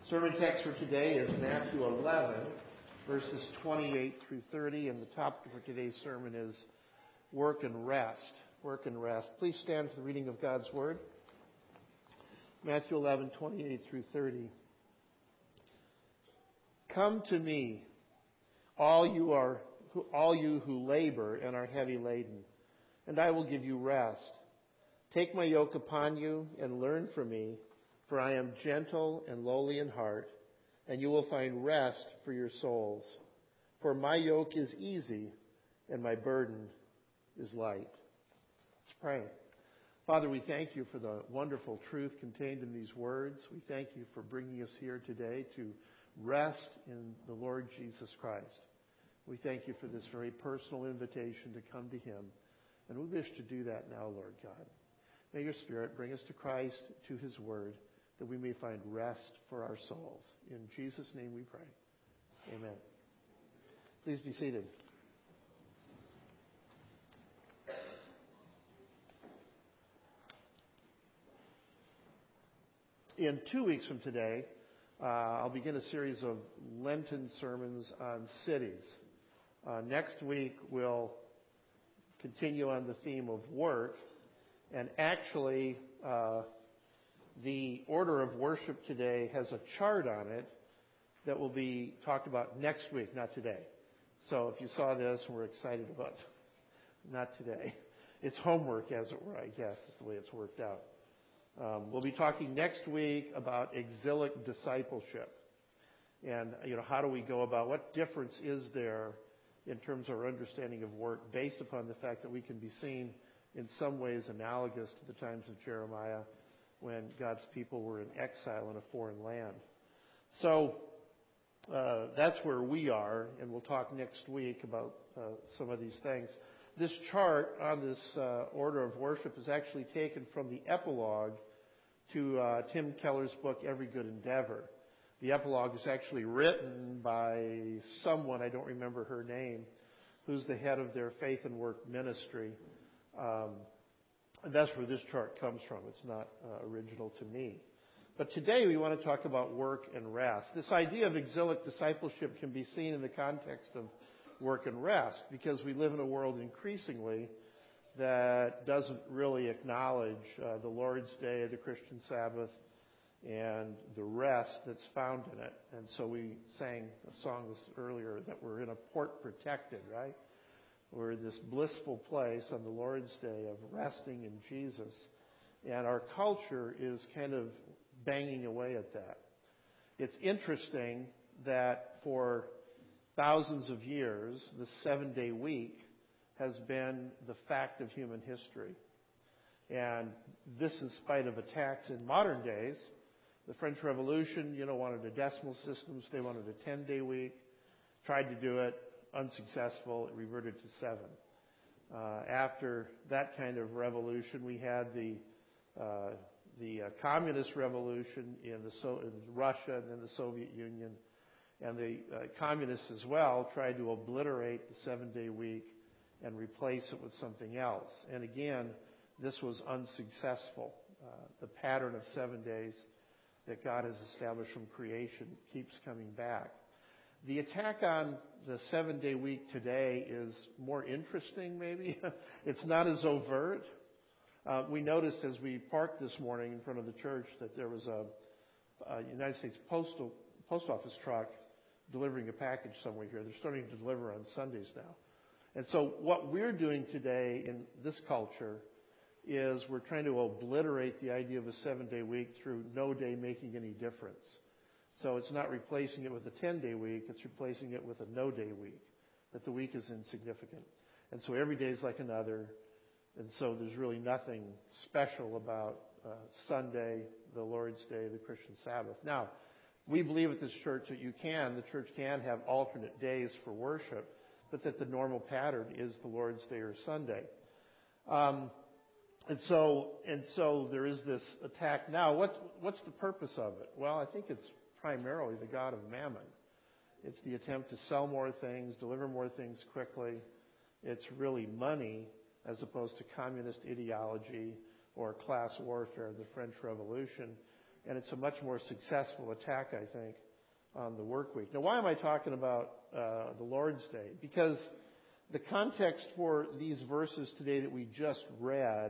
Sermon text for today is Matthew 11, verses 28 through 30, and the topic for today's sermon is work and rest. Work and rest. Please stand for the reading of God's Word. Matthew 11, 28 through 30. Come to me, all you who labor and are heavy laden, and I will give you rest. Take my yoke upon you and learn from me, for I am gentle and lowly in heart, and you will find rest for your souls. For my yoke is easy and my burden is light. Let's pray. Father, we thank you for the wonderful truth contained in these words. We thank you for bringing us here today to rest in the Lord Jesus Christ. We thank you for this very personal invitation to come to him, and we wish to do that now, Lord God. May your Spirit bring us to Christ, to his word, that we may find rest for our souls. In Jesus' name we pray. Amen. Please be seated. In 2 weeks from today, I'll begin a series of Lenten sermons on cities. Next week, we'll continue on the theme of work. And actually, the order of worship today has a chart on it that will be talked about next week, not today. So if you saw this and were excited about it, not today. It's homework, as it were, I guess, is the way it's worked out. We'll be talking next week about exilic discipleship. And, how do we go about, what difference is there in terms of our understanding of work based upon the fact that we can be seen in some ways analogous to the times of Jeremiah when God's people were in exile in a foreign land. So that's where we are, and we'll talk next week about some of these things. This chart on this order of worship is actually taken from the epilogue to Tim Keller's book, Every Good Endeavor. The epilogue is actually written by someone, I don't remember her name, who's the head of their faith and work ministry. And that's where this chart comes from. It's not original to me. But today we want to talk about work and rest. This idea of exilic discipleship can be seen in the context of work and rest because we live in a world increasingly that doesn't really acknowledge the Lord's Day, the Christian Sabbath, and the rest that's found in it. And so we sang a song earlier that we're in a port protected, right? We're in this blissful place on the Lord's Day of resting in Jesus. And our culture is kind of banging away at that. It's interesting that for thousands of years, the 7-day week has been the fact of human history. And this in spite of attacks in modern days. The French Revolution, wanted a decimal system. They wanted a 10-day week. Tried to do it. Unsuccessful. It reverted to 7. After that kind of revolution, we had the communist revolution in Russia and then the Soviet Union. And the communists as well tried to obliterate the 7-day week and replace it with something else. And again, this was unsuccessful. The pattern of 7 days that God has established from creation keeps coming back. The attack on the 7-day week today is more interesting, maybe. It's not as overt. We noticed as we parked this morning in front of the church that there was a United States post office truck delivering a package somewhere here. They're starting to deliver on Sundays now. And so what we're doing today in this culture is we're trying to obliterate the idea of a 7-day week through no day making any difference. So it's not replacing it with a 10-day week, it's replacing it with a no-day week, that the week is insignificant. And so every day is like another, and so there's really nothing special about Sunday, the Lord's Day, the Christian Sabbath. Now, we believe at this church that the church can have alternate days for worship, but that the normal pattern is the Lord's Day or Sunday. And so there is this attack. Now, what's the purpose of it? Well, I think it's primarily the god of mammon. It's the attempt to sell more things, deliver more things quickly. It's really money as opposed to communist ideology or class warfare, the French Revolution. and it's a much more successful attack, I think, on the work week. Now, why am I talking about the Lord's Day? Because the context for these verses today that we just read,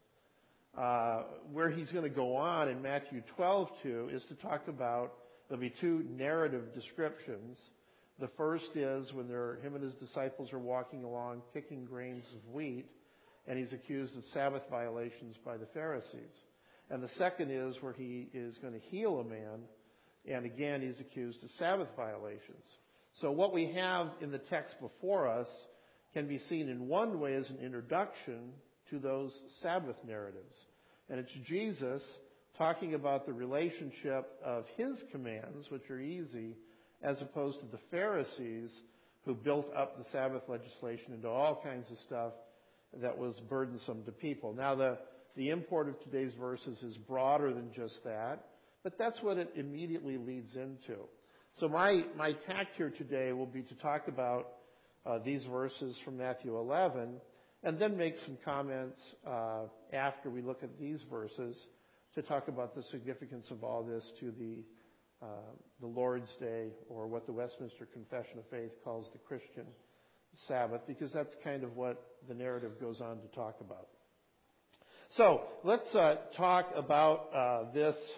where he's going to go on in Matthew 12:2, is to talk about, there'll be two narrative descriptions. The first is when him and his disciples are walking along picking grains of wheat, and he's accused of Sabbath violations by the Pharisees. And the second is where he is going to heal a man, and again he's accused of Sabbath violations. So what we have in the text before us can be seen in one way as an introduction to those Sabbath narratives. And it's Jesus talking about the relationship of his commands, which are easy, as opposed to the Pharisees who built up the Sabbath legislation into all kinds of stuff that was burdensome to people. Now, the import of today's verses is broader than just that, but that's what it immediately leads into. So my tact here today will be to talk about these verses from Matthew 11, and then make some comments after we look at these verses to talk about the significance of all this to the Lord's Day, or what the Westminster Confession of Faith calls the Christian Sabbath, because that's kind of what the narrative goes on to talk about. So let's talk about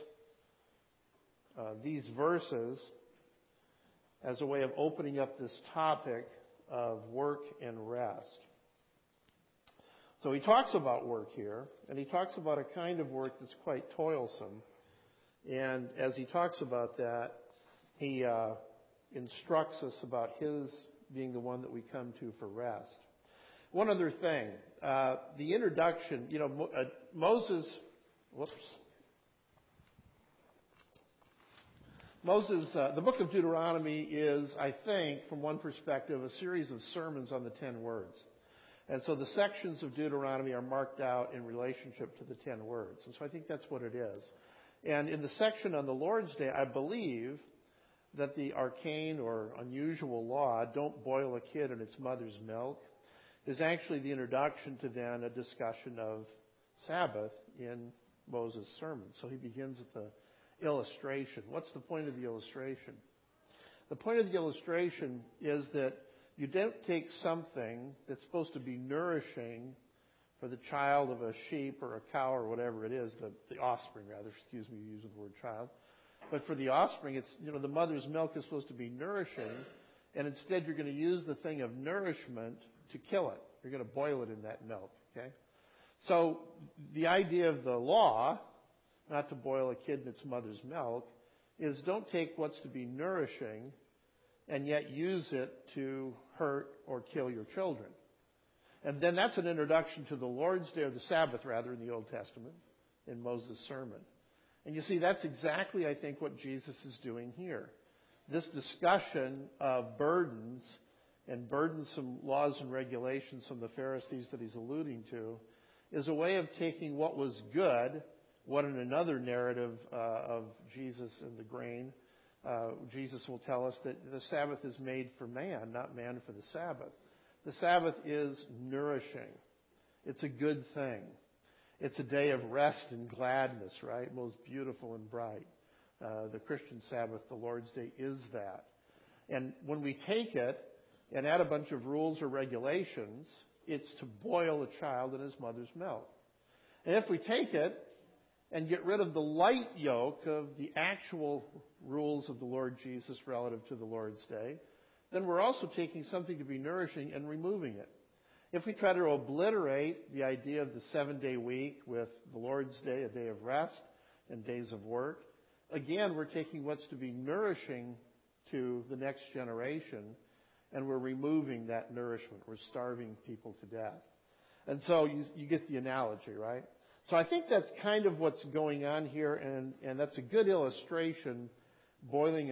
these verses as a way of opening up this topic of work and rest. So he talks about work here, and he talks about a kind of work that's quite toilsome. And as he talks about that, he instructs us about his being the one that we come to for rest. One other thing, the introduction, Moses, the book of Deuteronomy is, I think, from one perspective, a series of sermons on the 10 words. And so the sections of Deuteronomy are marked out in relationship to the 10 words. And so I think that's what it is. And in the section on the Lord's Day, I believe that the arcane or unusual law, don't boil a kid in its mother's milk, is actually the introduction to then a discussion of Sabbath in Moses' sermon. So he begins with the illustration. What's the point of the illustration? The point of the illustration is that you don't take something that's supposed to be nourishing for the child of a sheep or a cow or whatever it is, the offspring rather, excuse me, using the word child. But for the offspring, it's, the mother's milk is supposed to be nourishing, and instead you're going to use the thing of nourishment to kill it. You're going to boil it in that milk, okay? So the idea of the law, not to boil a kid in its mother's milk, is don't take what's to be nourishing and yet use it to hurt or kill your children. And then that's an introduction to the Lord's Day, or the Sabbath rather, in the Old Testament, in Moses' sermon. And you see, that's exactly, I think, what Jesus is doing here. This discussion of burdens and burdensome laws and regulations from the Pharisees that he's alluding to is a way of taking what was good, what in another narrative of Jesus and the grain, Jesus will tell us that the Sabbath is made for man, not man for the Sabbath. The Sabbath is nourishing. It's a good thing. It's a day of rest and gladness, right? Most beautiful and bright. The Christian Sabbath, the Lord's Day, is that. And when we take it and add a bunch of rules or regulations, it's to boil a child in his mother's milk. And if we take it and get rid of the light yoke of the actual rules of the Lord Jesus relative to the Lord's Day, then we're also taking something to be nourishing and removing it. If we try to obliterate the idea of the 7-day week with the Lord's Day, a day of rest, and days of work, again, we're taking what's to be nourishing to the next generation, and we're removing that nourishment. We're starving people to death. And so you get the analogy, right? So I think that's kind of what's going on here, and that's a good illustration. Boiling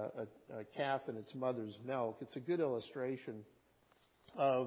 a calf in its mother's milk, it's a good illustration of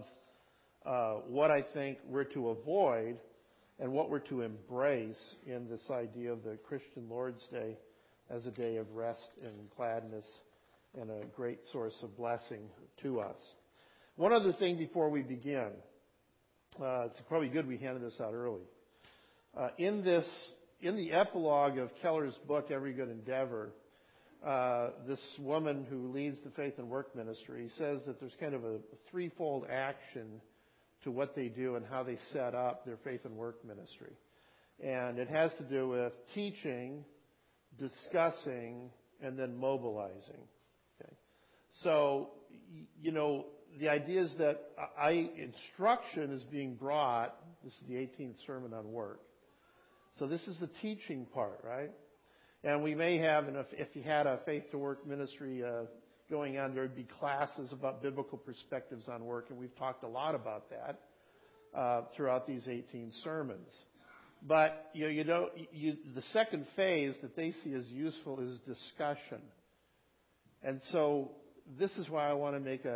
what I think we're to avoid and what we're to embrace in this idea of the Christian Lord's Day as a day of rest and gladness and a great source of blessing to us. One other thing before we begin. It's probably good we handed this out early. In this in the epilogue of Keller's book, Every Good Endeavor, this woman who leads the Faith and Work Ministry says that there's kind of a threefold action to what they do and how they set up their Faith and Work Ministry. And it has to do with teaching, discussing, and then mobilizing. Okay. So, the idea is that instruction is being brought. This is the 18th sermon on work. So this is the teaching part, right? And we may have, and if you had a Faith to Work ministry going on, there would be classes about biblical perspectives on work, and we've talked a lot about that throughout these 18 sermons. But the second phase that they see as useful is discussion. And so this is why I want to make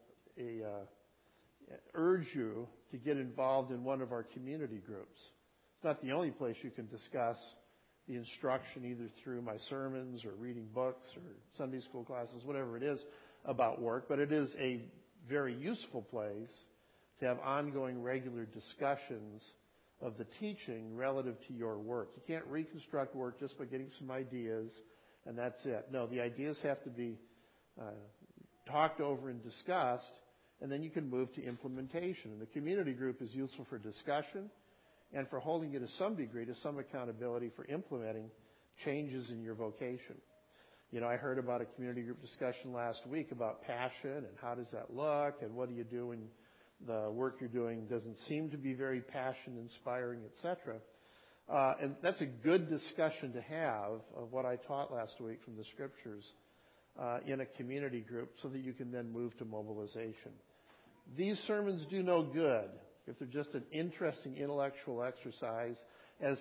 urge you to get involved in one of our community groups. It's not the only place you can discuss the instruction, either through my sermons or reading books or Sunday school classes, whatever it is about work, but it is a very useful place to have ongoing regular discussions of the teaching relative to your work. You can't reconstruct work just by getting some ideas and that's it. No, the ideas have to be talked over and discussed, and then you can move to implementation. And the community group is useful for discussion and for holding you to some degree, to some accountability for implementing changes in your vocation. I heard about a community group discussion last week about passion and how does that look and what do you do when the work you're doing doesn't seem to be very passion-inspiring, etc. And that's a good discussion to have of what I taught last week from the Scriptures in a community group so that you can then move to mobilization. These sermons do no good if they're just an interesting intellectual exercise, as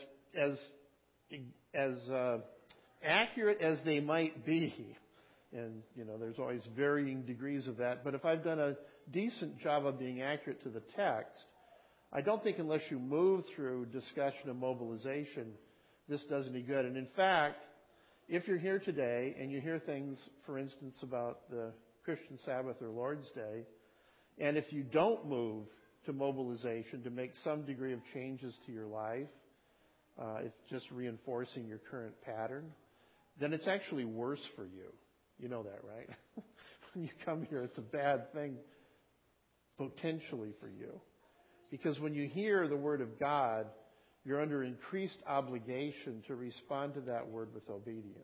accurate as they might be. And, there's always varying degrees of that. But if I've done a decent job of being accurate to the text, I don't think unless you move through discussion and mobilization, this does any good. And in fact, if you're here today and you hear things, for instance, about the Christian Sabbath or Lord's Day, and if you don't move to mobilization to make some degree of changes to your life, it's just reinforcing your current pattern, then it's actually worse for you. You know that, right? When you come here, it's a bad thing potentially for you. Because when you hear the Word of God, you're under increased obligation to respond to that Word with obedience.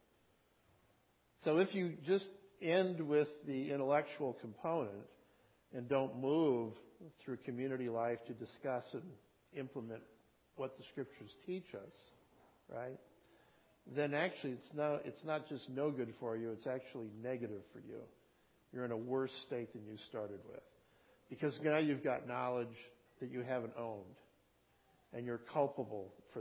So if you just end with the intellectual component and don't move through community life to discuss and implement what the Scriptures teach us, right? Then actually it's not just no good for you, it's actually negative for you. You're in a worse state than you started with. Because now you've got knowledge that you haven't owned, and you're culpable for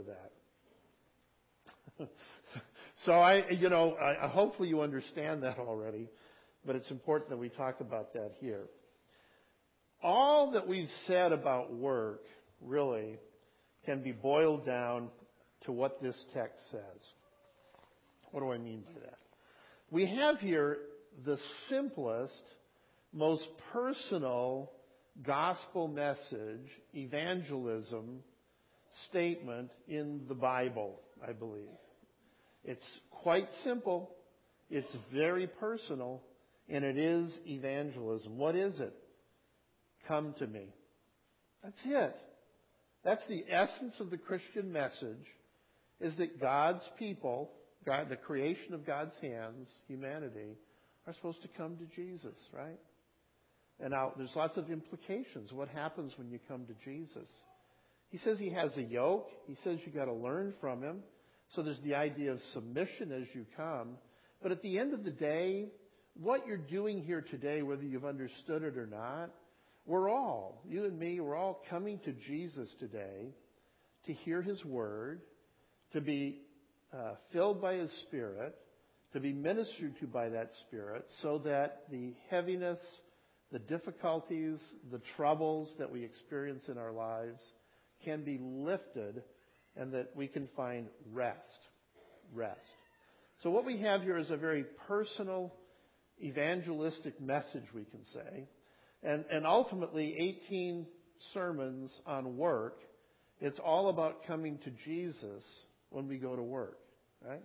that. So hopefully you understand that already, but it's important that we talk about that here. All that we've said about work really can be boiled down to what this text says. What do I mean by that? We have here the simplest, most personal gospel message, evangelism statement in the Bible, I believe. It's quite simple, it's very personal, and it is evangelism. What is it? Come to me. That's it. That's the essence of the Christian message, is that God's people, God, the creation of God's hands, humanity, are supposed to come to Jesus, right? And now there's lots of implications. What happens when you come to Jesus? He says he has a yoke. He says you got to learn from him. So there's the idea of submission as you come. But at the end of the day, what you're doing here today, whether you've understood it or not, you and me, we're all coming to Jesus today to hear his word, to be filled by his Spirit, to be ministered to by that Spirit, so that the heaviness, the difficulties, the troubles that we experience in our lives can be lifted and that we can find rest. So what we have here is a very personal, evangelistic message, we can say. And ultimately, 18 sermons on work. It's all about coming to Jesus when we go to work, right?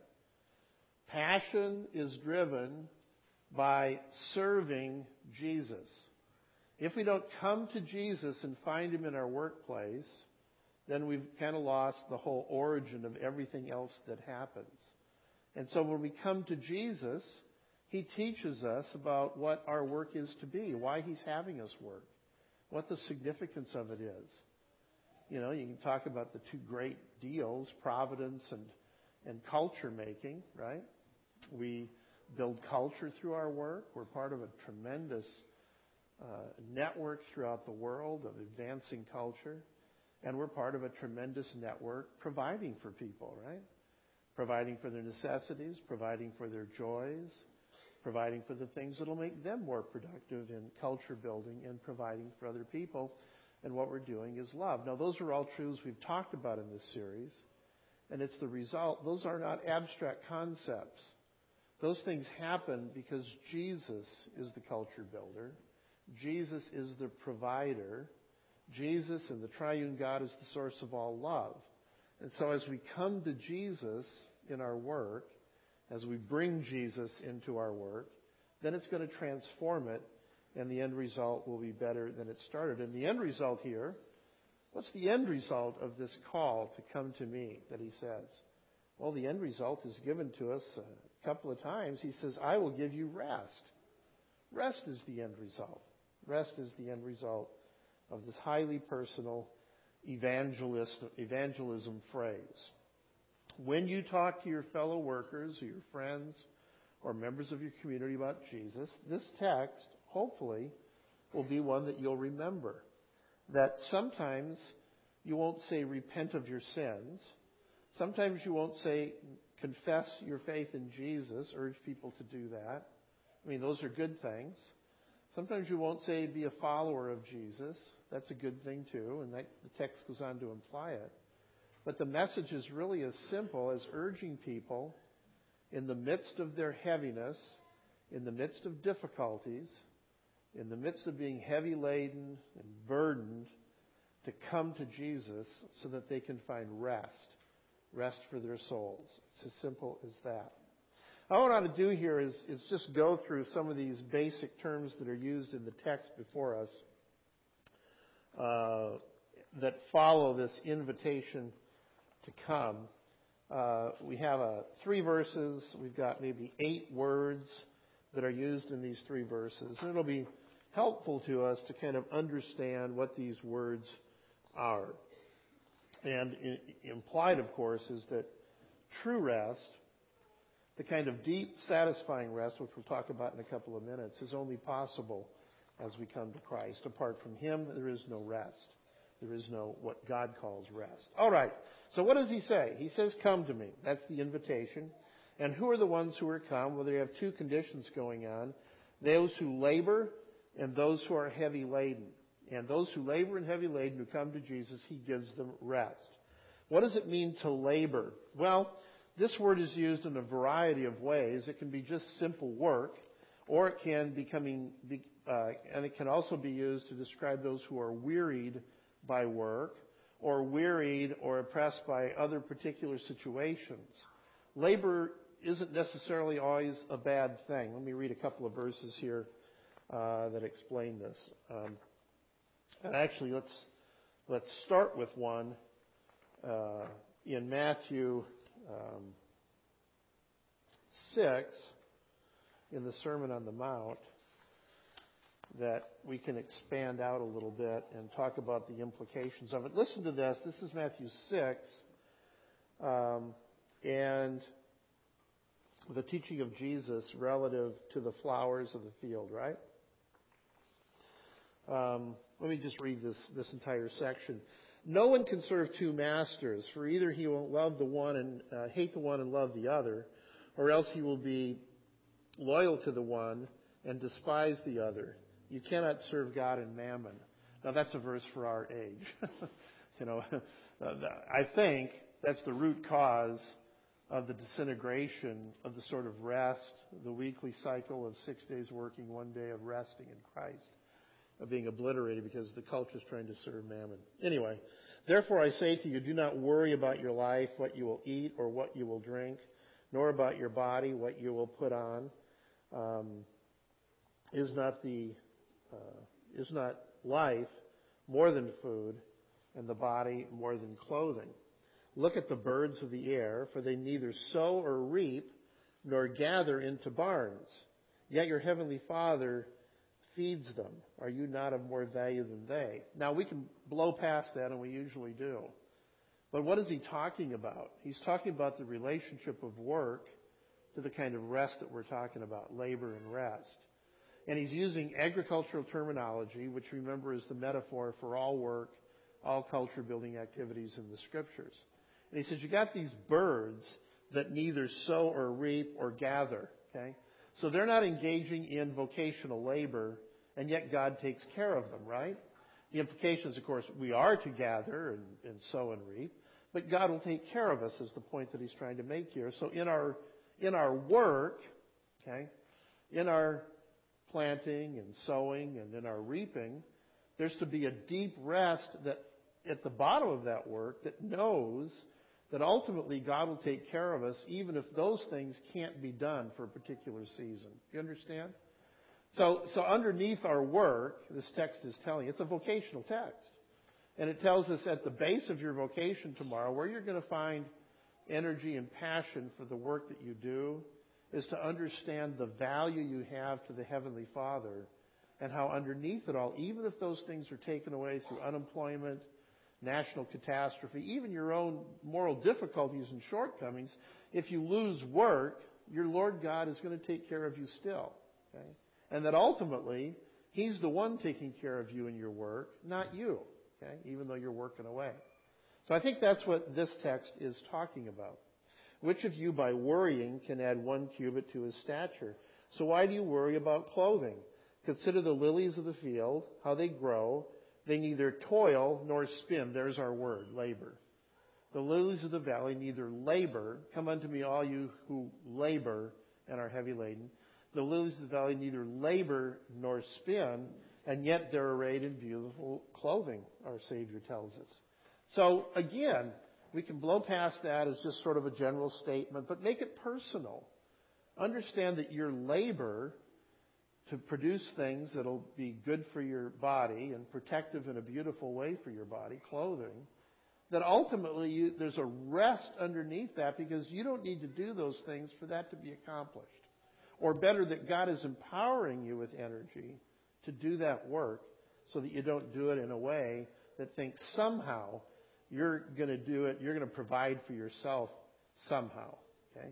Passion is driven by serving Jesus. If we don't come to Jesus and find him in our workplace, then we've kind of lost the whole origin of everything else that happens. And so when we come to Jesus, he teaches us about what our work is to be, why he's having us work, what the significance of it is. You know, you can talk about the two great deals, providence and culture making, right? We build culture through our work. We're part of a tremendous network throughout the world of advancing culture. And we're part of a tremendous network providing for people, right? Providing for their necessities, providing for their joys, providing for the things that will make them more productive in culture building and providing for other people. And what we're doing is love. Now, those are all truths we've talked about in this series. And it's the result. Those are not abstract concepts. Those things happen because Jesus is the culture builder. Jesus is the provider. Jesus and the triune God is the source of all love. And so as we come to Jesus in our work, as we bring Jesus into our work, then it's going to transform it, and the end result will be better than it started. And the end result here, what's the end result of this call to come to me that he says? Well, the end result is given to us a couple of times. He says, I will give you rest. Rest is the end result. Rest is the end result of this highly personal evangelism phrase. When you talk to your fellow workers or your friends or members of your community about Jesus, this text, hopefully, will be one that you'll remember. That sometimes you won't say repent of your sins. Sometimes you won't say confess your faith in Jesus, urge people to do that. I mean, those are good things. Sometimes you won't say be a follower of Jesus. That's a good thing too, and the text goes on to imply it. But the message is really as simple as urging people in the midst of their heaviness, in the midst of difficulties, in the midst of being heavy laden and burdened, to come to Jesus so that they can find rest for their souls. It's as simple as that. All I want to do here is just go through some of these basic terms that are used in the text before us that follow this invitation to come. We have 3 verses. We've got maybe 8 words that are used in these 3 verses. And it'll be helpful to us to kind of understand what these words are. And implied, of course, is that true rest, the kind of deep, satisfying rest, which we'll talk about in a couple of minutes, is only possible as we come to Christ. Apart from him, there is no rest. There is no what God calls rest. All right. So what does he say? He says, come to me. That's the invitation. And who are the ones who are come? Well, they have 2 conditions going on. Those who labor and those who are heavy laden. And those who labor and heavy laden who come to Jesus, he gives them rest. What does it mean to labor? Well, this word is used in a variety of ways. It can be just simple work, or it can and it can also be used to describe those who are wearied by work, or wearied or oppressed by other particular situations. Labor isn't necessarily always a bad thing. Let me read a couple of verses here that explain this. And actually, let's start with one in Matthew 6 in the Sermon on the Mount that we can expand out a little bit and talk about the implications of it. Listen to this. This is Matthew 6 and the teaching of Jesus relative to the flowers of the field, right? Let me just read this entire section. No one can serve 2 masters, for either he will love the one and hate the one and love the other, or else he will be loyal to the one and despise the other. You cannot serve God and mammon. Now that's a verse for our age. I think that's the root cause of the disintegration of the sort of rest, the weekly cycle of 6 days working, 1 day of resting in Christ. being obliterated because the culture is trying to serve mammon. Anyway, therefore I say to you, do not worry about your life, what you will eat or what you will drink, nor about your body, what you will put on. Is not life more than food, and the body more than clothing? Look at the birds of the air, for they neither sow or reap, nor gather into barns. Yet your heavenly Father feeds them. Are you not of more value than they? Now, we can blow past that, and we usually do. But what is he talking about? He's talking about the relationship of work to the kind of rest that we're talking about, labor and rest. And he's using agricultural terminology, which, remember, is the metaphor for all work, all culture-building activities in the Scriptures. And he says, you got these birds that neither sow or reap or gather, okay? So they're not engaging in vocational labor, and yet God takes care of them, right? The implications, of course, we are to gather and sow and reap, but God will take care of us, is the point that he's trying to make here. So in our work, okay, in our planting and sowing and in our reaping, there's to be a deep rest that at the bottom of that work that knows that ultimately God will take care of us even if those things can't be done for a particular season. You understand? So underneath our work, this text is telling, it's a vocational text. And it tells us at the base of your vocation tomorrow, where you're going to find energy and passion for the work that you do, is to understand the value you have to the Heavenly Father and how underneath it all, even if those things are taken away through unemployment, national catastrophe, even your own moral difficulties and shortcomings, if you lose work, your Lord God is going to take care of you still. Okay? And that ultimately, he's the one taking care of you in your work, not you, okay? Even though you're working away. So I think that's what this text is talking about. Which of you, by worrying, can add 1 cubit to his stature? So why do you worry about clothing? Consider the lilies of the field, how they grow. They neither toil nor spin. There's our word, labor. The lilies of the valley neither labor. Come unto me, all you who labor and are heavy laden. The lilies of the valley neither labor nor spin, and yet they're arrayed in beautiful clothing, our Savior tells us. So again, we can blow past that as just sort of a general statement, but make it personal. Understand that your labor to produce things that'll be good for your body and protective in a beautiful way for your body, clothing, that ultimately there's a rest underneath that because you don't need to do those things for that to be accomplished. Or better, that God is empowering you with energy to do that work so that you don't do it in a way that thinks somehow you're going to do it, you're going to provide for yourself somehow. Okay?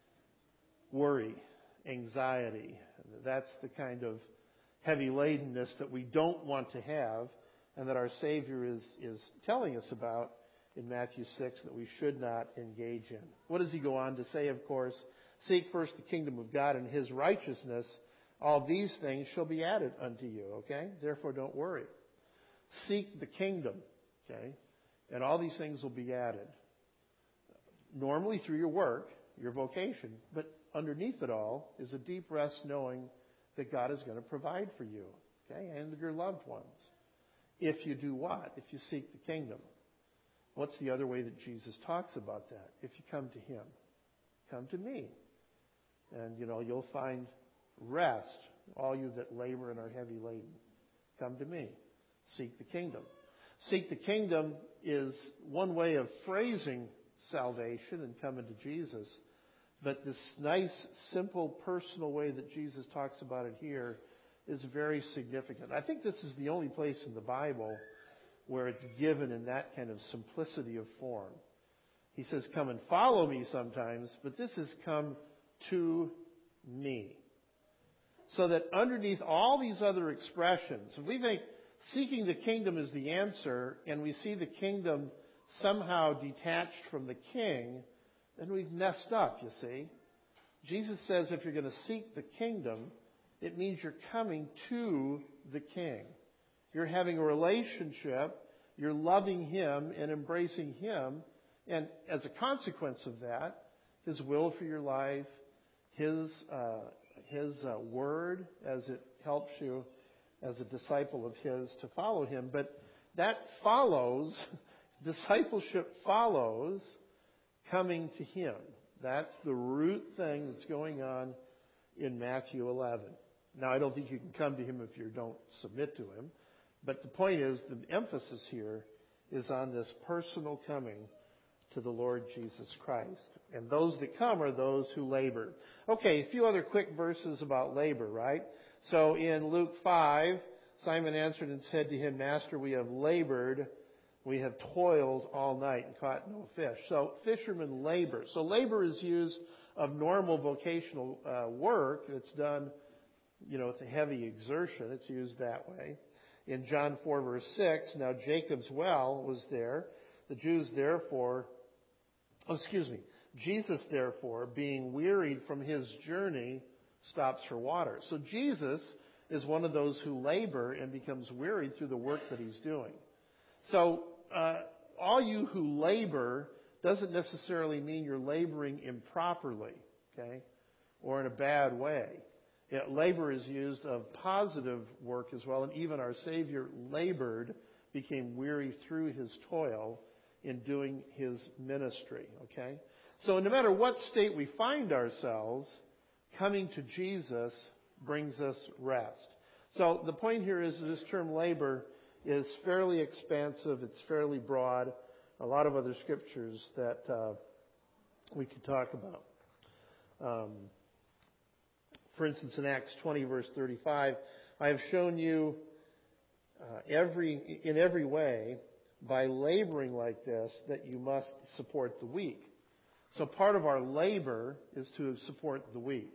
Worry, anxiety, that's the kind of heavy ladenness that we don't want to have and that our Savior is telling us about in Matthew 6 that we should not engage in. What does he go on to say, of course? Seek first the kingdom of God and his righteousness. All these things shall be added unto you, okay? Therefore, don't worry. Seek the kingdom, okay? And all these things will be added. Normally through your work, your vocation, but underneath it all is a deep rest knowing that God is going to provide for you, okay? And your loved ones. If you do what? If you seek the kingdom. What's the other way that Jesus talks about that? If you come to him. Come to me. And, you'll find rest, all you that labor and are heavy laden. Come to me. Seek the kingdom. Seek the kingdom is one way of phrasing salvation and coming to Jesus. But this nice, simple, personal way that Jesus talks about it here is very significant. I think this is the only place in the Bible where it's given in that kind of simplicity of form. He says, come and follow me sometimes, but this is come to me. So that underneath all these other expressions, if we think seeking the kingdom is the answer, and we see the kingdom somehow detached from the king, then we've messed up, you see. Jesus says if you're going to seek the kingdom, it means you're coming to the king. You're having a relationship, you're loving him and embracing him, and as a consequence of that, his will for your life, his word as it helps you, as a disciple of his to follow him. But that discipleship follows coming to him. That's the root thing that's going on in Matthew 11. Now, I don't think you can come to him if you don't submit to him. But the point is, the emphasis here is on this personal coming to the Lord Jesus Christ. And those that come are those who labor. Okay, a few other quick verses about labor, right? So in Luke 5, Simon answered and said to him, Master, we have labored, we have toiled all night and caught no fish. So fishermen labor. So labor is used of normal vocational work that's done, with a heavy exertion. It's used that way. In John 4, verse 6, now Jacob's well was there. Jesus, therefore, being wearied from his journey, stops for water. So Jesus is one of those who labor and becomes wearied through the work that he's doing. So all you who labor doesn't necessarily mean you're laboring improperly, okay, or in a bad way. Labor is used of positive work as well, and even our Savior labored, became weary through his toil in doing his ministry, okay? So no matter what state we find ourselves, coming to Jesus brings us rest. So the point here is that this term labor is fairly expansive. It's fairly broad. A lot of other scriptures that we could talk about. For instance, in Acts 20, verse 35, I have shown you in every way, by laboring like this, that you must support the weak. So part of our labor is to support the weak.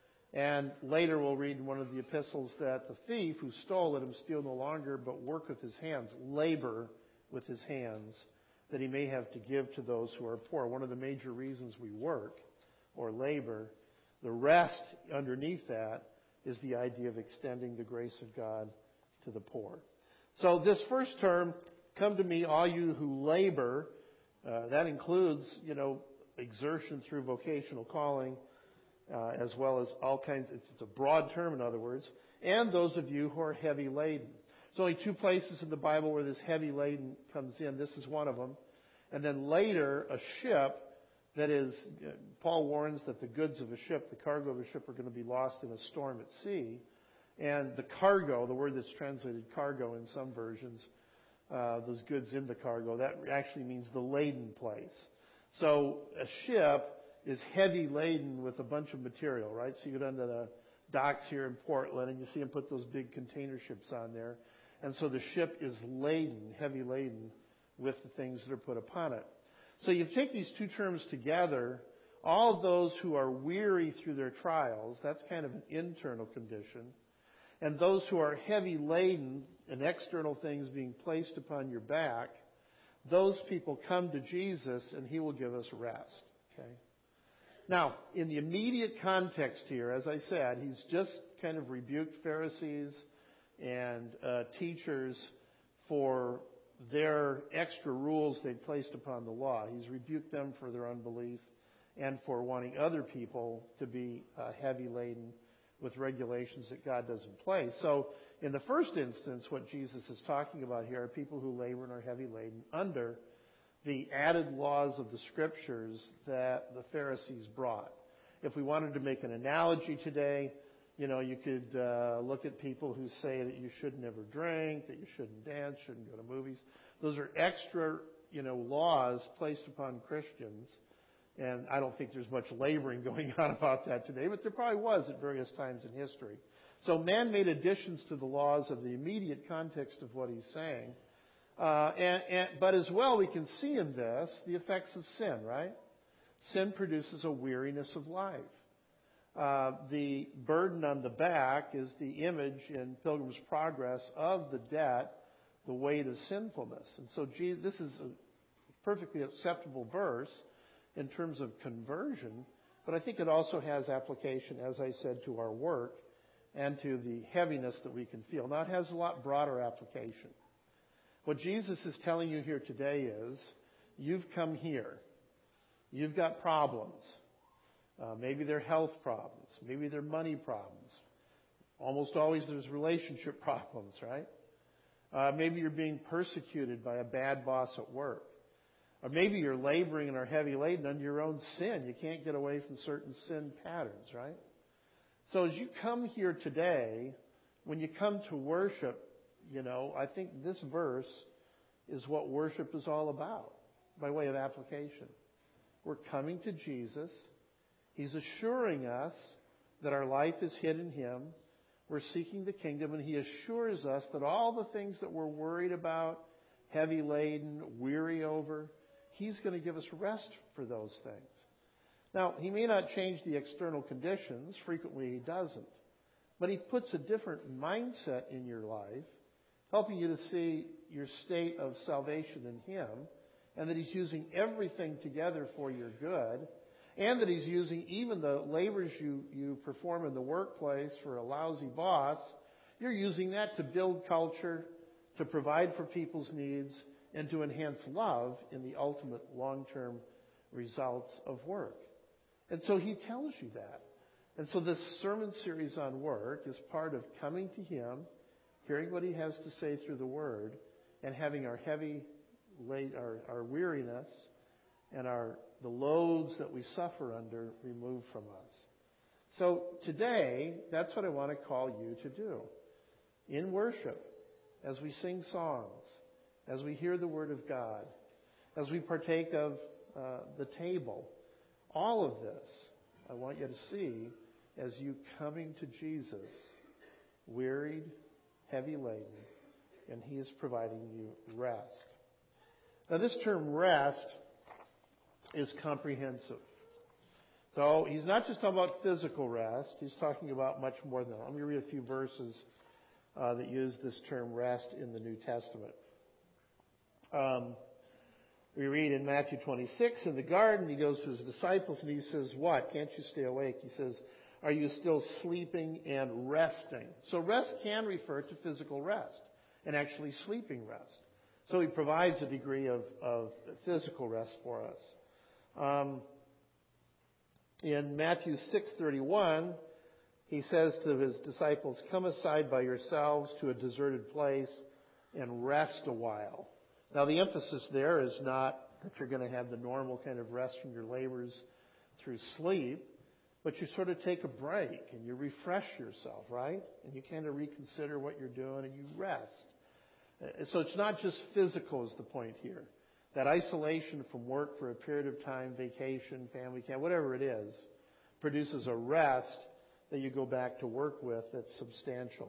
And later we'll read in one of the epistles that the thief who stole, let him steal no longer, but work with his hands, labor with his hands, that he may have to give to those who are poor. One of the major reasons we work or labor, the rest underneath that is the idea of extending the grace of God to the poor. So this first term, come to me, all you who labor, that includes, exertion through vocational calling, as well as all kinds, it's a broad term in other words, and those of you who are heavy laden. There's only two places in the Bible where this heavy laden comes in. This is one of them. And then later, a ship that is, Paul warns that the goods of a ship, the cargo of a ship, are going to be lost in a storm at sea. And the cargo, the word that's translated cargo in some versions, those goods in the cargo, that actually means the laden place. So a ship is heavy laden with a bunch of material, right? So you go down to the docks here in Portland and you see them put those big container ships on there. And so the ship is laden, heavy laden, with the things that are put upon it. So you take these two terms together, all those who are weary through their trials, that's kind of an internal condition. And those who are heavy laden and external things being placed upon your back, those people come to Jesus and he will give us rest. Okay? Now, in the immediate context here, as I said, he's just kind of rebuked Pharisees and teachers for their extra rules they'd placed upon the law. He's rebuked them for their unbelief and for wanting other people to be heavy laden with regulations that God doesn't place. So in the first instance, what Jesus is talking about here are people who labor and are heavy laden under the added laws of the Scriptures that the Pharisees brought. If we wanted to make an analogy today, you could look at people who say that you should never drink, that you shouldn't dance, shouldn't go to movies. Those are extra, laws placed upon Christians. And I don't think there's much laboring going on about that today, but there probably was at various times in history. So man made additions to the laws of the immediate context of what he's saying. But as well, we can see in this the effects of sin, right? Sin produces a weariness of life. The burden on the back is the image in Pilgrim's Progress of the debt, the weight of sinfulness. And so this is a perfectly acceptable verse in terms of conversion, but I think it also has application, as I said, to our work and to the heaviness that we can feel. Now, it has a lot broader application. What Jesus is telling you here today is, you've come here. You've got problems. Maybe they're health problems. Maybe they're money problems. Almost always there's relationship problems, right? Maybe you're being persecuted by a bad boss at work. Or maybe you're laboring and are heavy laden under your own sin. You can't get away from certain sin patterns, right? So as you come here today, when you come to worship, I think this verse is what worship is all about by way of application. We're coming to Jesus. He's assuring us that our life is hid in Him. We're seeking the kingdom, and He assures us that all the things that we're worried about, heavy laden, weary over, He's going to give us rest for those things. Now, He may not change the external conditions. Frequently He doesn't. But He puts a different mindset in your life, helping you to see your state of salvation in Him, and that He's using everything together for your good, and that He's using even the labors you perform in the workplace for a lousy boss, you're using that to build culture, to provide for people's needs, and to enhance love in the ultimate long-term results of work. And so He tells you that. And so this sermon series on work is part of coming to Him, hearing what He has to say through the Word, and having our our weariness and the loads that we suffer under removed from us. So today, that's what I want to call you to do. In worship, as we sing songs, as we hear the Word of God, as we partake of the table, all of this, I want you to see as you coming to Jesus, wearied, heavy laden, and He is providing you rest. Now this term rest is comprehensive. So He's not just talking about physical rest, He's talking about much more than that. Let me read a few verses that use this term rest in the New Testament. We read in Matthew 26, in the garden, He goes to His disciples and He says, what? Can't you stay awake? He says, are you still sleeping and resting? So rest can refer to physical rest and actually sleeping rest. So He provides a degree of physical rest for us. In Matthew 6:31, He says to His disciples, come aside by yourselves to a deserted place and rest a while. Now the emphasis there is not that you're going to have the normal kind of rest from your labors through sleep, but you sort of take a break and you refresh yourself, right? And you kind of reconsider what you're doing and you rest. So it's not just physical is the point here. That isolation from work for a period of time, vacation, family camp, whatever it is, produces a rest that you go back to work with that's substantial.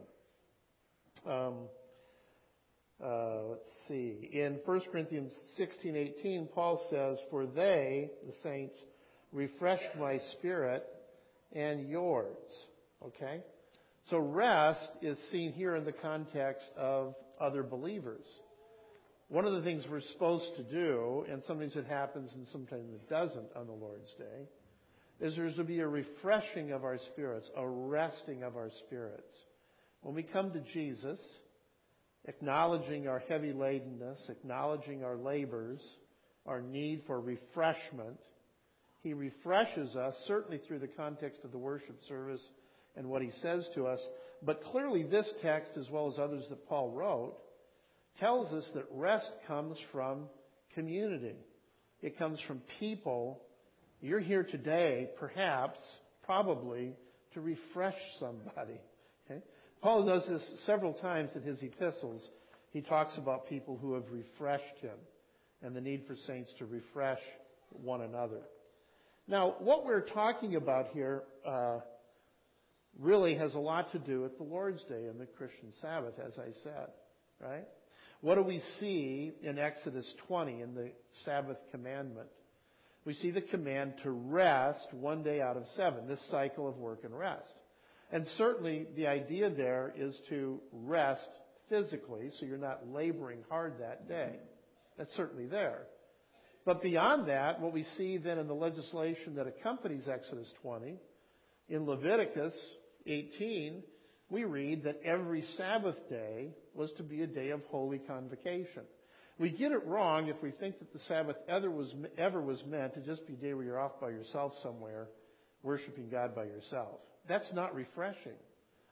Let's see. In 1 Corinthians 16:18, Paul says, for they, the saints, refreshed my spirit and yours. Okay? So rest is seen here in the context of other believers. One of the things we're supposed to do, and sometimes it happens and sometimes it doesn't on the Lord's Day, is there's to be a refreshing of our spirits, a resting of our spirits. When we come to Jesus, acknowledging our heavy ladenness, acknowledging our labors, our need for refreshment, He refreshes us, certainly through the context of the worship service and what He says to us. But clearly this text, as well as others that Paul wrote, tells us that rest comes from community. It comes from people. You're here today, perhaps, probably, to refresh somebody. Okay? Paul does this several times in his epistles. He talks about people who have refreshed him and the need for saints to refresh one another. Now, what we're talking about here really has a lot to do with the Lord's Day and the Christian Sabbath, as I said, right? What do we see in Exodus 20 in the Sabbath commandment? We see the command to rest one day out of 7, this cycle of work and rest. And certainly the idea there is to rest physically, so you're not laboring hard that day. That's certainly there. But beyond that, what we see then in the legislation that accompanies Exodus 20, in Leviticus 18, we read that every Sabbath day was to be a day of holy convocation. We get it wrong if we think that the Sabbath ever was meant to just be a day where you're off by yourself somewhere, worshiping God by yourself. That's not refreshing.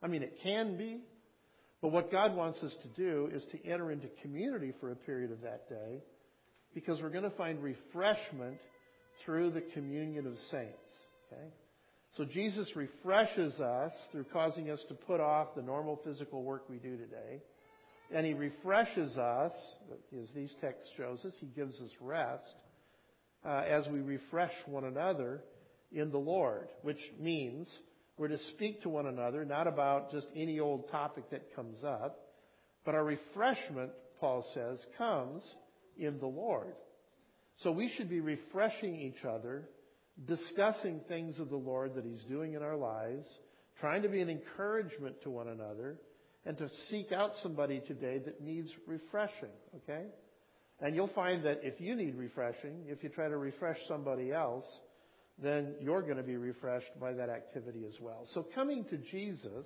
I mean, it can be, but what God wants us to do is to enter into community for a period of that day, because we're going to find refreshment through the communion of saints. Okay? So Jesus refreshes us through causing us to put off the normal physical work we do today. And He refreshes us, as these texts shows us, He gives us rest as we refresh one another in the Lord, which means we're to speak to one another, not about just any old topic that comes up, but our refreshment, Paul says, comes in the Lord. So we should be refreshing each other, discussing things of the Lord that He's doing in our lives, trying to be an encouragement to one another, and to seek out somebody today that needs refreshing, okay? And you'll find that if you need refreshing, if you try to refresh somebody else, then you're going to be refreshed by that activity as well. So coming to Jesus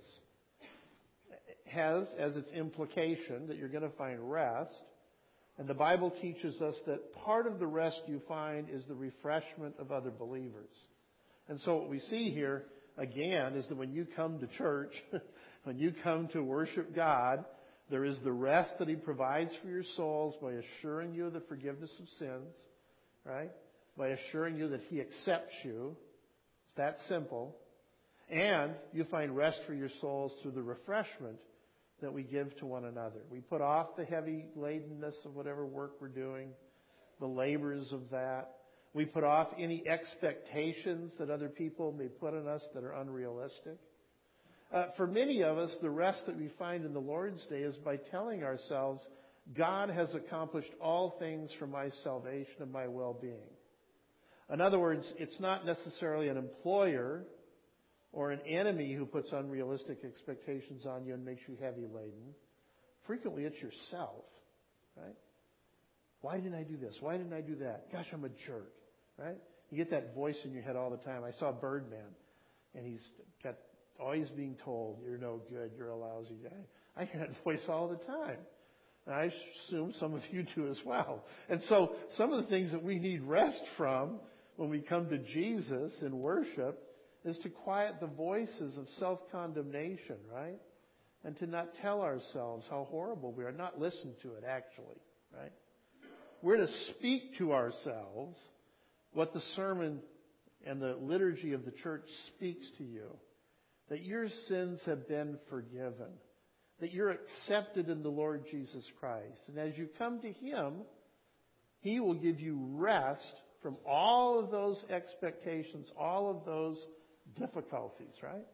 has as its implication that you're going to find rest. And the Bible teaches us that part of the rest you find is the refreshment of other believers. And so what we see here, again, is that when you come to church, when you come to worship God, there is the rest that He provides for your souls by assuring you of the forgiveness of sins, right? By assuring you that He accepts you. It's that simple. And you find rest for your souls through the refreshment that we give to one another. We put off the heavy ladenness of whatever work we're doing, the labors of that. We put off any expectations that other people may put on us that are unrealistic. For many of us, the rest that we find in the Lord's Day is by telling ourselves, God has accomplished all things for my salvation and my well-being. In other words, it's not necessarily an employer or an enemy who puts unrealistic expectations on you and makes you heavy laden. Frequently, it's yourself, right? Why didn't I do this? Why didn't I do that? Gosh, I'm a jerk, right? You get that voice in your head all the time. I saw Birdman, and he's got always being told, you're no good, you're a lousy guy. I hear that voice all the time. And I assume some of you do as well. And so some of the things that we need rest from when we come to Jesus in worship is to quiet the voices of self-condemnation, right? And to not tell ourselves how horrible we are, not listen to it actually, right? We're to speak to ourselves what the sermon and the liturgy of the church speaks to you. That your sins have been forgiven. That you're accepted in the Lord Jesus Christ. And as you come to Him, He will give you rest from all of those expectations, all of those difficulties,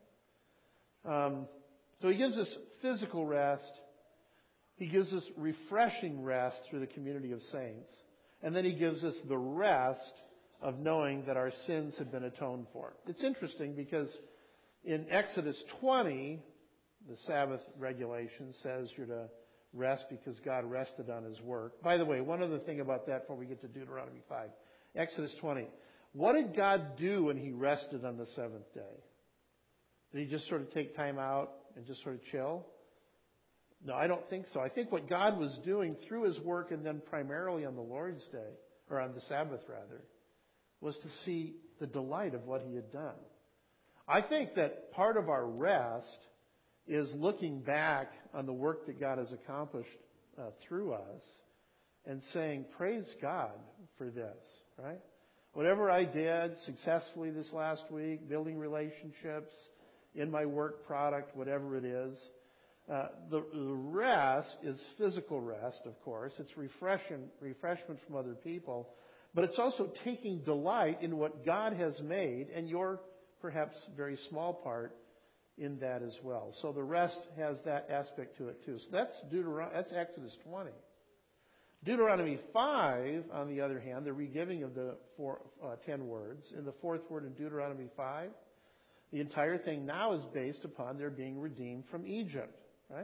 right? So He gives us physical rest. He gives us refreshing rest through the community of saints. And then He gives us the rest of knowing that our sins have been atoned for. It's interesting because in Exodus 20, the Sabbath regulation says you're to rest because God rested on His work. By the way, one other thing about that before we get to Deuteronomy 5. Exodus 20. What did God do when He rested on the seventh day? Did He just sort of take time out and just sort of chill? No, I don't think so. I think what God was doing through His work and then primarily on the Lord's Day, or on the Sabbath rather, was to see the delight of what He had done. I think that part of our rest is looking back on the work that God has accomplished through us and saying, praise God for this, right? Whatever I did successfully this last week, building relationships, in my work product, whatever it is, the rest is physical rest, of course. It's refreshment from other people. But it's also taking delight in what God has made and your perhaps very small part in that as well. So the rest has that aspect to it too. So that's Exodus 20. Deuteronomy 5, on the other hand, the regiving of the 10 words. In the fourth word in Deuteronomy 5, the entire thing now is based upon their being redeemed from Egypt, right?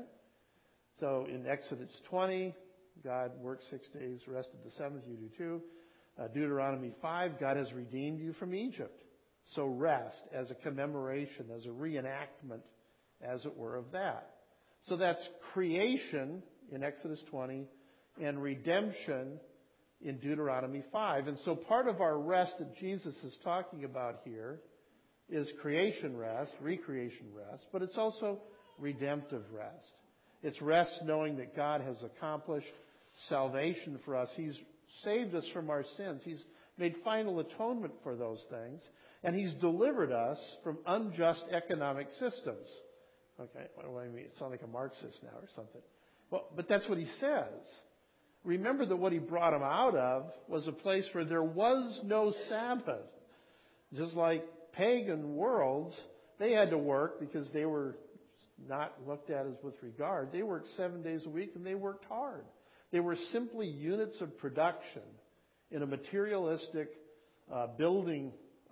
So in Exodus 20, God worked 6 days, rested the seventh, you do too. Deuteronomy 5, God has redeemed you from Egypt. So rest as a commemoration, as a reenactment, as it were, of that. So that's creation in Exodus 20 and redemption in Deuteronomy 5. And so part of our rest that Jesus is talking about here is creation rest, recreation rest, but it's also redemptive rest. It's rest knowing that God has accomplished salvation for us. He's saved us from our sins. He's made final atonement for those things. And He's delivered us from unjust economic systems. Okay, what do I mean? It sounds like a Marxist now or something. Well, but that's what He says. Remember that what He brought them out of was a place where there was no Sabbath. Just like pagan worlds, they had to work because they were not looked at as with regard. They worked 7 days a week and they worked hard. They were simply units of production in a materialistic building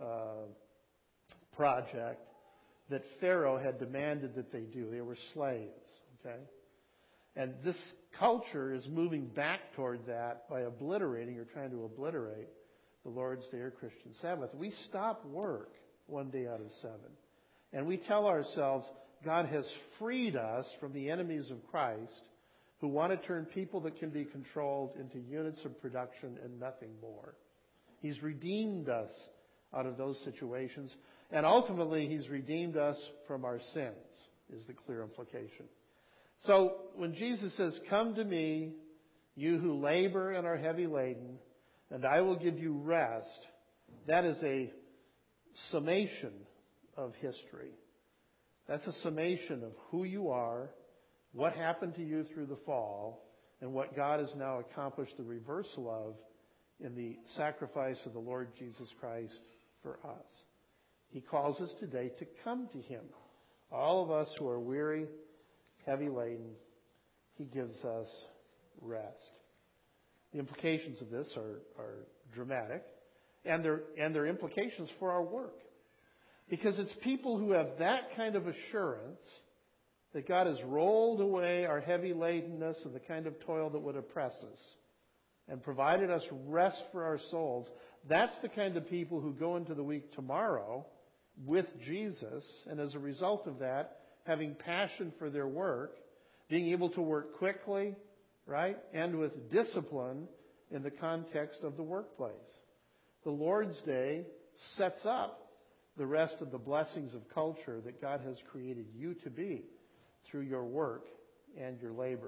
project that Pharaoh had demanded that they do. They were slaves, okay? And this culture is moving back toward that by obliterating or trying to obliterate the Lord's Day or Christian Sabbath. We stop work one day out of 7. And we tell ourselves God has freed us from the enemies of Christ who want to turn people that can be controlled into units of production and nothing more. He's redeemed us out of those situations. And ultimately, He's redeemed us from our sins, is the clear implication. So when Jesus says, "Come to me, you who labor and are heavy laden, and I will give you rest," that is a summation of history. That's a summation of who you are, what happened to you through the fall, and what God has now accomplished the reversal of in the sacrifice of the Lord Jesus Christ for us. He calls us today to come to Him. All of us who are weary, heavy laden, He gives us rest. The implications of this are dramatic, and they're implications for our work. Because it's people who have that kind of assurance that God has rolled away our heavy ladenness and the kind of toil that would oppress us and provided us rest for our souls. That's the kind of people who go into the week tomorrow with Jesus, and as a result of that, having passion for their work, being able to work quickly, right, and with discipline in the context of the workplace. The Lord's Day sets up the rest of the blessings of culture that God has created you to be through your work and your labor.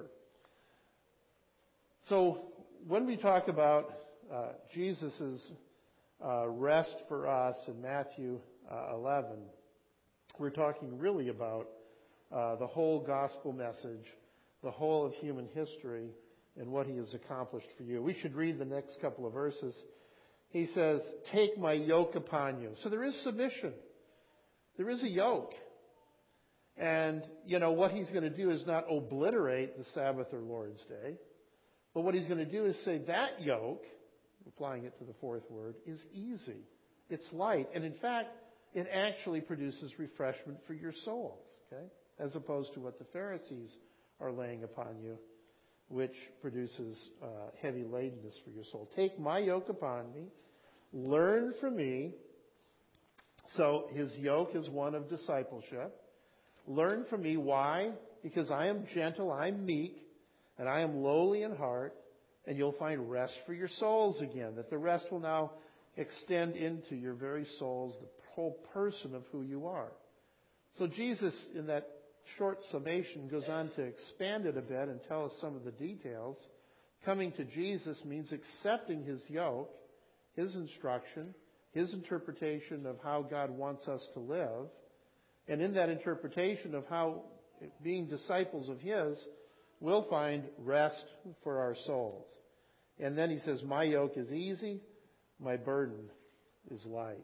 So when we talk about Jesus' rest for us in Matthew 11, we're talking really about the whole gospel message, the whole of human history, and what He has accomplished for you. We should read the next couple of verses. He says, "Take my yoke upon you." So there is submission. There is a yoke. And, what He's going to do is not obliterate the Sabbath or Lord's Day. But what He's going to do is say that yoke, applying it to the fourth word, is easy. It's light. And in fact, it actually produces refreshment for your souls, okay? As opposed to what the Pharisees are laying upon you, which produces heavy ladenness for your soul. "Take my yoke upon me, learn from me." So His yoke is one of discipleship. Learn from me. Why? Because I am gentle, I'm meek, and I am lowly in heart, and you'll find rest for your souls again. That the rest will now extend into your very souls, the whole person of who you are. So Jesus, in that short summation, goes on to expand it a bit and tell us some of the details. Coming to Jesus means accepting His yoke, His instruction, His interpretation of how God wants us to live. And in that interpretation of how being disciples of His, we'll find rest for our souls. And then He says, "My yoke is easy, my burden is light."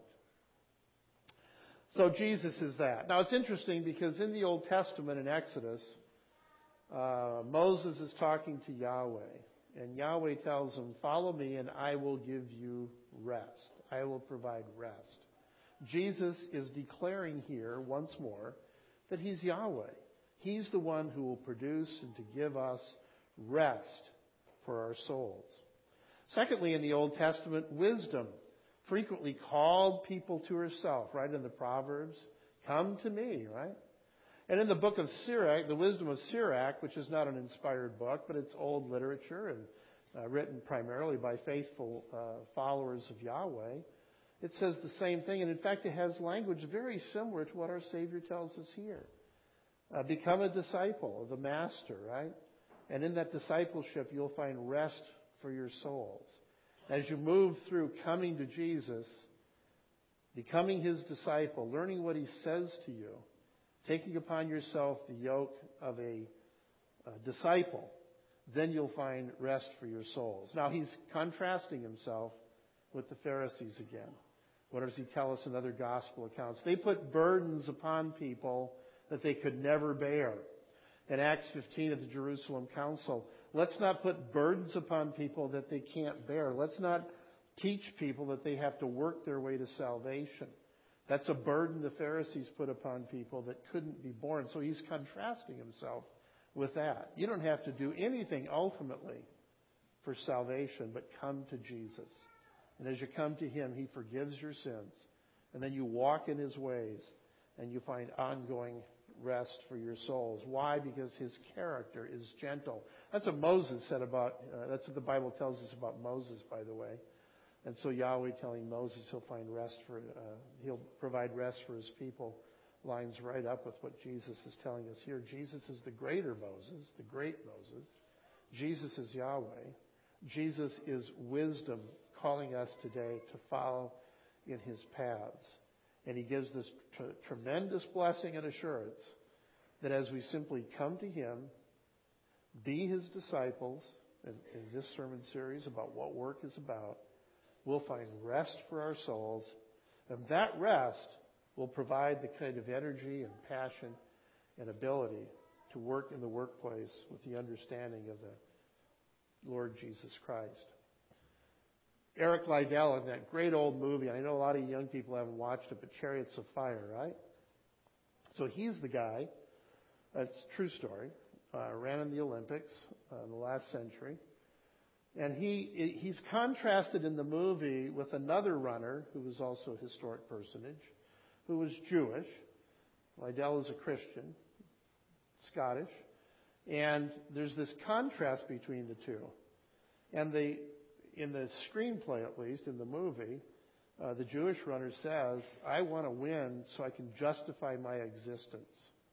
So Jesus is that. Now it's interesting because in the Old Testament in Exodus, Moses is talking to Yahweh. And Yahweh tells him, "Follow me and I will give you rest. I will provide rest." Jesus is declaring here once more that He's Yahweh. He's the one who will produce and to give us rest for our souls. Secondly, in the Old Testament, wisdom frequently called people to herself, right? In the Proverbs, "Come to me," right? And in the book of Sirach, the Wisdom of Sirach, which is not an inspired book, but it's old literature and written primarily by faithful followers of Yahweh, it says the same thing. And in fact, it has language very similar to what our Savior tells us here. Become a disciple of the Master, right? And in that discipleship, you'll find rest for your souls. As you move through coming to Jesus, becoming His disciple, learning what He says to you, taking upon yourself the yoke of a disciple, then you'll find rest for your souls. Now, He's contrasting Himself with the Pharisees again. What does He tell us in other gospel accounts? They put burdens upon people that they could never bear. In Acts 15 at the Jerusalem Council, let's not put burdens upon people that they can't bear. Let's not teach people that they have to work their way to salvation. That's a burden the Pharisees put upon people that couldn't be borne. So He's contrasting Himself with that. You don't have to do anything ultimately for salvation, but come to Jesus. And as you come to Him, He forgives your sins. And then you walk in His ways, and you find ongoing rest for your souls. Why? Because His character is gentle. That's what Moses said about, that's what the Bible tells us about Moses, by the way. And so Yahweh telling Moses He'll provide rest for His people lines right up with what Jesus is telling us here. Jesus is the greater Moses, the great Moses. Jesus is Yahweh. Jesus is wisdom calling us today to follow in His paths. And He gives this tremendous blessing and assurance that as we simply come to Him, be His disciples, in this sermon series about what work is about, we'll find rest for our souls. And that rest will provide the kind of energy and passion and ability to work in the workplace with the understanding of the Lord Jesus Christ. Eric Liddell in that great old movie, I know a lot of young people haven't watched it, but Chariots of Fire, right? So he's the guy, that's a true story, ran in the Olympics in the last century. And he's contrasted in the movie with another runner who was also a historic personage, who was Jewish. Liddell is a Christian, Scottish. And there's this contrast between the two. And in the screenplay, at least, in the movie, the Jewish runner says, I want to win so I can justify my existence.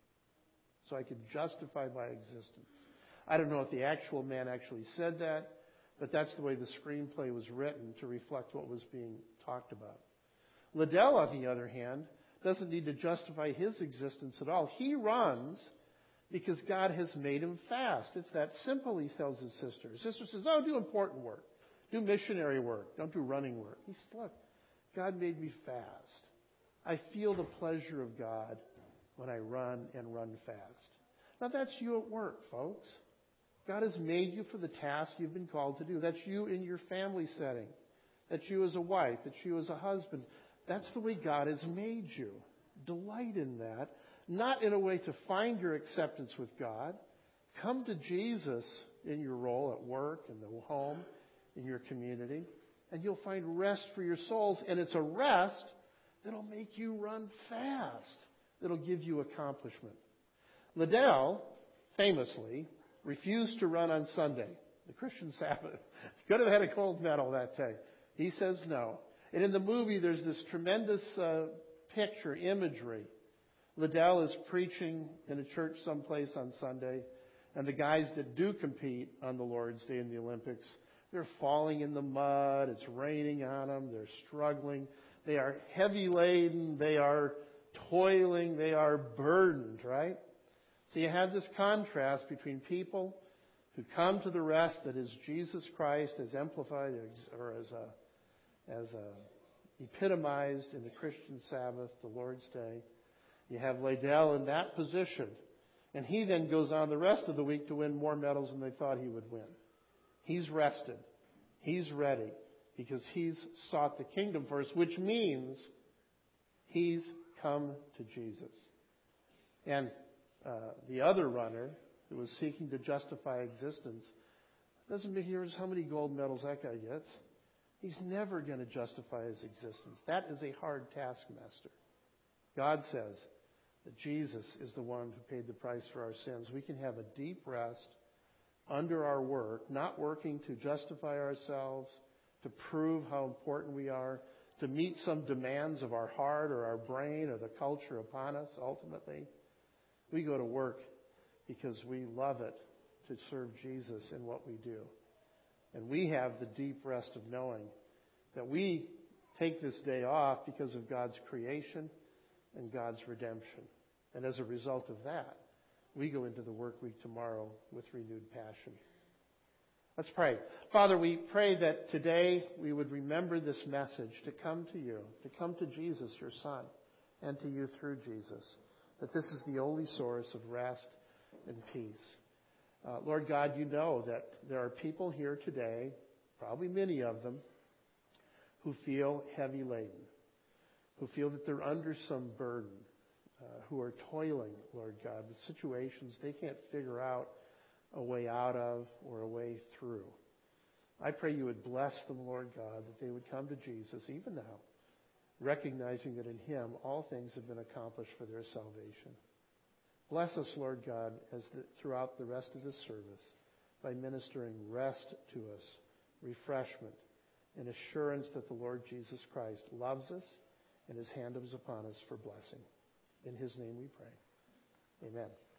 So I can justify my existence. I don't know if the actual man actually said that, but that's the way the screenplay was written to reflect what was being talked about. Liddell, on the other hand, doesn't need to justify his existence at all. He runs because God has made him fast. It's that simple, he tells his sister. His sister says, do important work. Do missionary work. Don't do running work. He said, look, God made me fast. I feel the pleasure of God when I run and run fast. Now that's you at work, folks. God has made you for the task you've been called to do. That's you in your family setting. That's you as a wife. That's you as a husband. That's the way God has made you. Delight in that. Not in a way to find your acceptance with God. Come to Jesus in your role at work, in the home, in your community, and you'll find rest for your souls. And it's a rest that'll make you run fast. That'll give you accomplishment. Liddell, famously, refused to run on Sunday, the Christian Sabbath. He could have had a gold medal that day. He says no. And in the movie, there's this tremendous picture, imagery. Liddell is preaching in a church someplace on Sunday, and the guys that do compete on the Lord's Day in the Olympics, they're falling in the mud. It's raining on them. They're struggling. They are heavy laden. They are toiling. They are burdened, right? So you have this contrast between people who come to the rest that is Jesus Christ as amplified or as epitomized in the Christian Sabbath, the Lord's Day. You have Liddell in that position. And he then goes on the rest of the week to win more medals than they thought he would win. He's rested. He's ready because he's sought the kingdom first, which means he's come to Jesus. And the other runner who was seeking to justify existence doesn't matter how many gold medals that guy gets. He's never going to justify his existence. That is a hard taskmaster. God says that Jesus is the one who paid the price for our sins. We can have a deep rest under our work, not working to justify ourselves, to prove how important we are, to meet some demands of our heart or our brain or the culture upon us ultimately. We go to work because we love it to serve Jesus in what we do. And we have the deep rest of knowing that we take this day off because of God's creation and God's redemption. And as a result of that, we go into the work week tomorrow with renewed passion. Let's pray. Father, we pray that today we would remember this message to come to you, to come to Jesus, your Son, and to you through Jesus, that this is the only source of rest and peace. Lord God, you know that there are people here today, probably many of them, who feel heavy laden, who feel that they're under some burden, who are toiling, Lord God, with situations they can't figure out a way out of or a way through. I pray you would bless them, Lord God, that they would come to Jesus even now, recognizing that in him all things have been accomplished for their salvation. Bless us, Lord God, throughout the rest of this service by ministering rest to us, refreshment, and assurance that the Lord Jesus Christ loves us and his hand is upon us for blessing. In his name we pray. Amen.